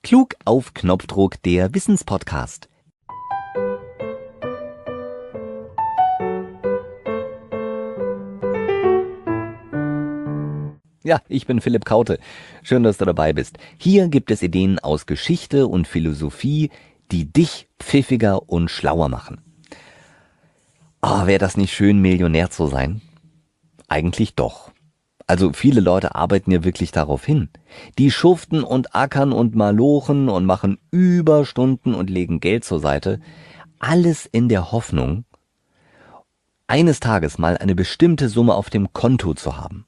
Klug auf Knopfdruck, der Wissenspodcast. Ja, ich bin Philipp Kaute. Schön, dass du dabei bist. Hier gibt es Ideen aus Geschichte und Philosophie, die dich pfiffiger und schlauer machen. Oh, wäre das nicht schön, Millionär zu sein? Eigentlich doch. Also viele Leute arbeiten ja wirklich darauf hin. Die schuften und ackern und malochen und machen Überstunden und legen Geld zur Seite. Alles in der Hoffnung, eines Tages mal eine bestimmte Summe auf dem Konto zu haben.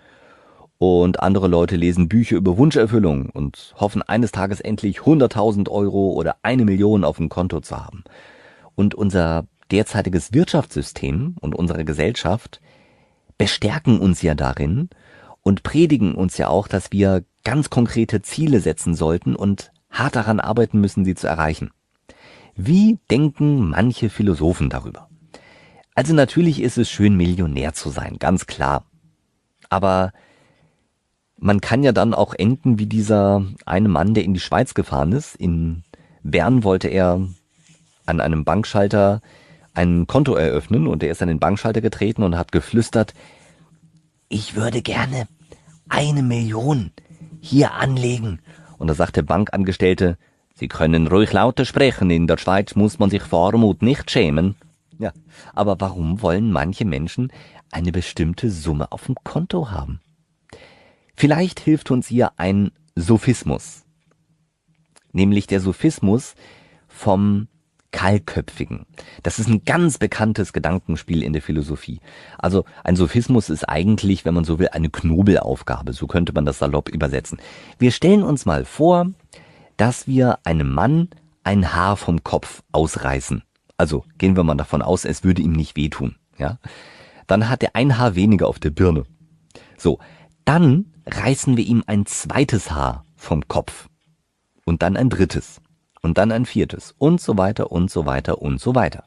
Und andere Leute lesen Bücher über Wunscherfüllung und hoffen eines Tages endlich 100.000 Euro oder 1 Million auf dem Konto zu haben. Und unser derzeitiges Wirtschaftssystem und unsere Gesellschaft bestärken uns ja darin und predigen uns ja auch, dass wir ganz konkrete Ziele setzen sollten und hart daran arbeiten müssen, sie zu erreichen. Wie denken manche Philosophen darüber? Also natürlich ist es schön, Millionär zu sein, ganz klar. Aber man kann ja dann auch enden wie dieser eine Mann, der in die Schweiz gefahren ist. In Bern wollte er an einem Bankschalter ein Konto eröffnen und er ist an den Bankschalter getreten und hat geflüstert: Ich würde gerne 1 Million hier anlegen. Und da sagt der Bankangestellte: Sie können ruhig lauter sprechen, in der Schweiz muss man sich vor Armut nicht schämen. Ja, aber warum wollen manche Menschen eine bestimmte Summe auf dem Konto haben? Vielleicht hilft uns hier ein Sophismus, nämlich der Sophismus vom Kahlköpfigen. Das ist ein ganz bekanntes Gedankenspiel in der Philosophie. Also ein Sophismus ist eigentlich, wenn man so will, eine Knobelaufgabe. So könnte man das salopp übersetzen. Wir stellen uns mal vor, dass wir einem Mann ein Haar vom Kopf ausreißen. Also gehen wir mal davon aus, es würde ihm nicht wehtun. Ja? Dann hat er ein Haar weniger auf der Birne. So, dann reißen wir ihm ein zweites Haar vom Kopf. Und dann ein drittes. Und dann ein viertes und so weiter und so weiter und so weiter.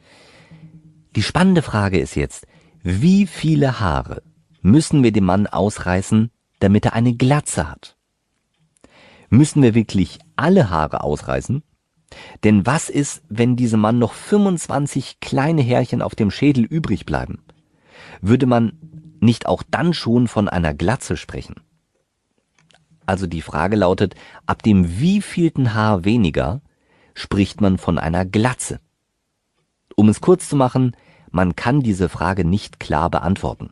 Die spannende Frage ist jetzt, wie viele Haare müssen wir dem Mann ausreißen, damit er eine Glatze hat? Müssen wir wirklich alle Haare ausreißen? Denn was ist, wenn diesem Mann noch 25 kleine Härchen auf dem Schädel übrig bleiben? Würde man nicht auch dann schon von einer Glatze sprechen? Also die Frage lautet, ab dem wievielten Haar weniger spricht man von einer Glatze? Um es kurz zu machen, man kann diese Frage nicht klar beantworten.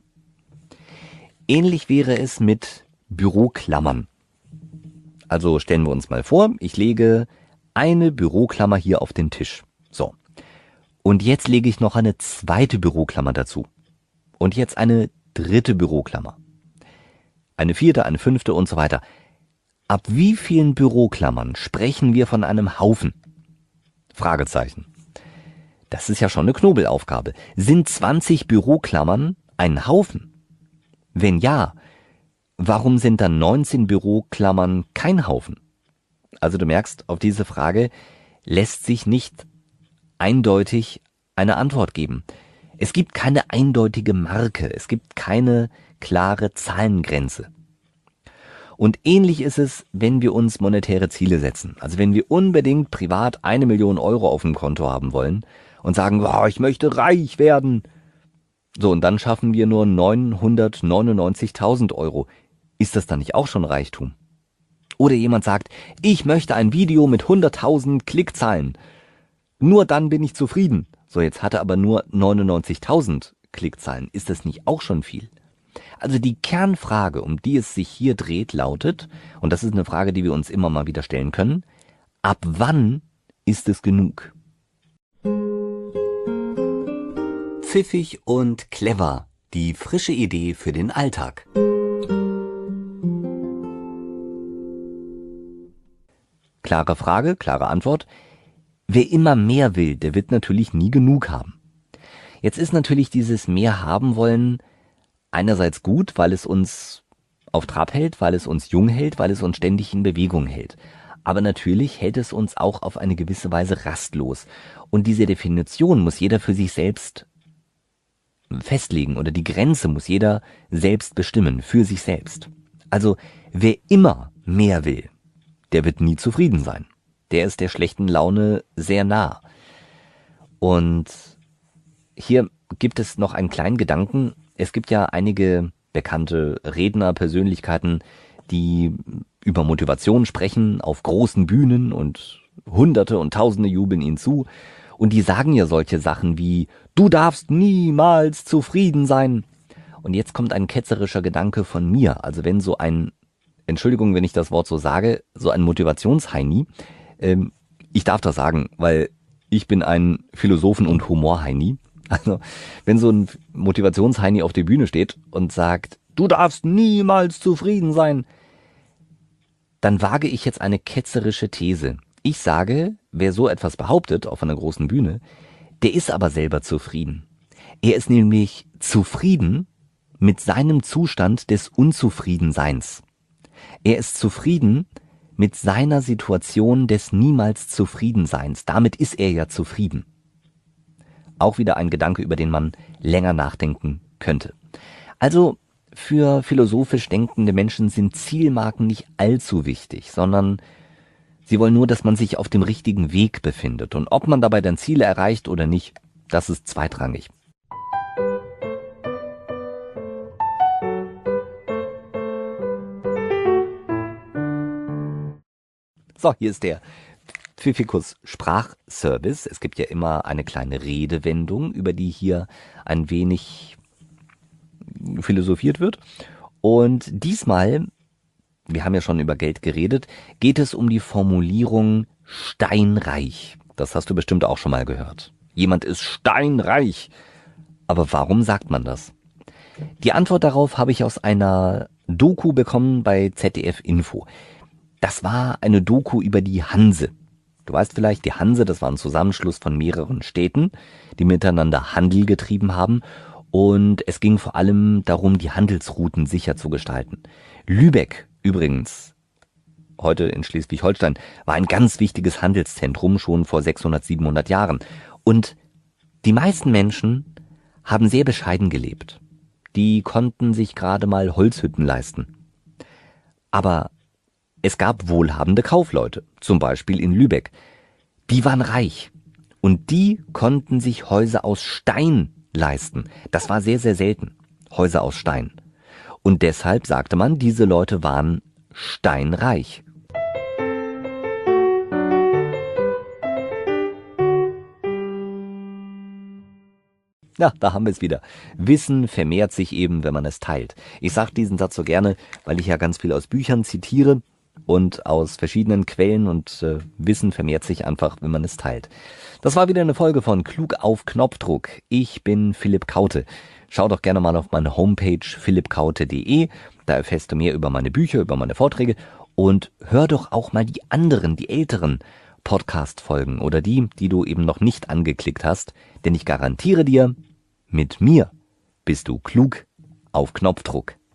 Ähnlich wäre es mit Büroklammern. Also stellen wir uns mal vor, ich lege eine Büroklammer hier auf den Tisch. So. Und jetzt lege ich noch eine zweite Büroklammer dazu. Und jetzt eine dritte Büroklammer. Eine vierte, eine fünfte und so weiter. Ab wie vielen Büroklammern sprechen wir von einem Haufen? Fragezeichen. Das ist ja schon eine Knobelaufgabe. Sind 20 Büroklammern ein Haufen? Wenn ja, warum sind dann 19 Büroklammern kein Haufen? Also du merkst, auf diese Frage lässt sich nicht eindeutig eine Antwort geben. Es gibt keine eindeutige Marke, es gibt keine klare Zahlengrenze. Und ähnlich ist es, wenn wir uns monetäre Ziele setzen. Also wenn wir unbedingt privat 1 Million Euro auf dem Konto haben wollen und sagen, oh, ich möchte reich werden. So, und dann schaffen wir nur 999.000 Euro. Ist das dann nicht auch schon Reichtum? Oder jemand sagt, ich möchte ein Video mit 100.000 Klickzahlen. Nur dann bin ich zufrieden. So, jetzt hat er aber nur 99.000 Klickzahlen. Ist das nicht auch schon viel? Also die Kernfrage, um die es sich hier dreht, lautet, und das ist eine Frage, die wir uns immer mal wieder stellen können, ab wann ist es genug? Pfiffig und clever, die frische Idee für den Alltag. Klare Frage, klare Antwort. Wer immer mehr will, der wird natürlich nie genug haben. Jetzt ist natürlich dieses mehr haben wollen einerseits gut, weil es uns auf Trab hält, weil es uns jung hält, weil es uns ständig in Bewegung hält. Aber natürlich hält es uns auch auf eine gewisse Weise rastlos. Und diese Definition muss jeder für sich selbst festlegen oder die Grenze muss jeder selbst bestimmen, für sich selbst. Also wer immer mehr will, der wird nie zufrieden sein. Der ist der schlechten Laune sehr nah. Und hier gibt es noch einen kleinen Gedanken. Es gibt ja einige bekannte Redner, Persönlichkeiten, die über Motivation sprechen auf großen Bühnen und Hunderte und Tausende jubeln ihnen zu. Und die sagen ja solche Sachen wie, du darfst niemals zufrieden sein. Und jetzt kommt ein ketzerischer Gedanke von mir. Also wenn so ein, Entschuldigung, wenn ich das Wort so sage, so ein Motivationsheini, ich darf das sagen, weil ich bin ein Philosophen- und Humorheini. Also wenn so ein Motivationsheini auf der Bühne steht und sagt, du darfst niemals zufrieden sein, dann wage ich jetzt eine ketzerische These. Ich sage, wer so etwas behauptet auf einer großen Bühne, der ist aber selber zufrieden. Er ist nämlich zufrieden mit seinem Zustand des Unzufriedenseins. Er ist zufrieden mit seiner Situation des niemals Zufriedenseins. Damit ist er ja zufrieden. Auch wieder ein Gedanke, über den man länger nachdenken könnte. Also für philosophisch denkende Menschen sind Zielmarken nicht allzu wichtig, sondern sie wollen nur, dass man sich auf dem richtigen Weg befindet. Und ob man dabei dann Ziele erreicht oder nicht, das ist zweitrangig. So, hier ist der Pfiffikus Sprachservice. Es gibt ja immer eine kleine Redewendung, über die hier ein wenig philosophiert wird. Und diesmal, wir haben ja schon über Geld geredet, geht es um die Formulierung steinreich. Das hast du bestimmt auch schon mal gehört. Jemand ist steinreich. Aber warum sagt man das? Die Antwort darauf habe ich aus einer Doku bekommen bei ZDF Info. Das war eine Doku über die Hanse. Du weißt vielleicht, die Hanse, das war ein Zusammenschluss von mehreren Städten, die miteinander Handel getrieben haben. Und es ging vor allem darum, die Handelsrouten sicher zu gestalten. Lübeck übrigens, heute in Schleswig-Holstein, war ein ganz wichtiges Handelszentrum schon vor 600, 700 Jahren. Und die meisten Menschen haben sehr bescheiden gelebt. Die konnten sich gerade mal Holzhütten leisten. Aber es gab wohlhabende Kaufleute, zum Beispiel in Lübeck. Die waren reich und die konnten sich Häuser aus Stein leisten. Das war sehr, sehr selten, Häuser aus Stein. Und deshalb sagte man, diese Leute waren steinreich. Ja, da haben wir es wieder. Wissen vermehrt sich eben, wenn man es teilt. Ich sage diesen Satz so gerne, weil ich ja ganz viel aus Büchern zitiere und aus verschiedenen Quellen und Wissen vermehrt sich einfach, wenn man es teilt. Das war wieder eine Folge von Klug auf Knopfdruck. Ich bin Philipp Kaute. Schau doch gerne mal auf meine Homepage philippkaute.de. Da erfährst du mehr über meine Bücher, über meine Vorträge und hör doch auch mal die anderen, die älteren Podcast-Folgen oder die du eben noch nicht angeklickt hast. Denn ich garantiere dir, mit mir bist du klug auf Knopfdruck.